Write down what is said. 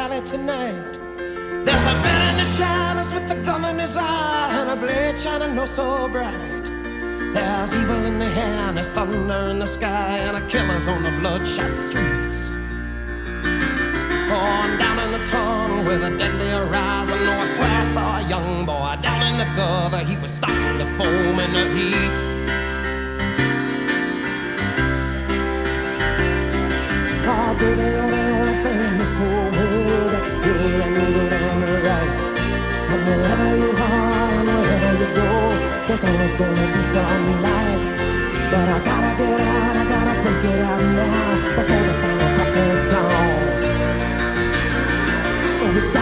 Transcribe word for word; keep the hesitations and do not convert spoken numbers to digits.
valley tonight. There's a man in the shadows with a gun in his eye and a blade shining oh so bright. There's evil in the air and there's thunder in the sky and a killer's on the bloodshot streets. Oh, and down in the tunnel with a deadly horizon, oh, I swear I saw a young boy down in the gutter. He was starting to foam in the heat. Oh, baby, you're the only thing in this whole world that's pure and good and right. And wherever you are and wherever you go, there's always gonna be some light. But I gotta get out, I gotta break it out now before the final crack of dawn. So we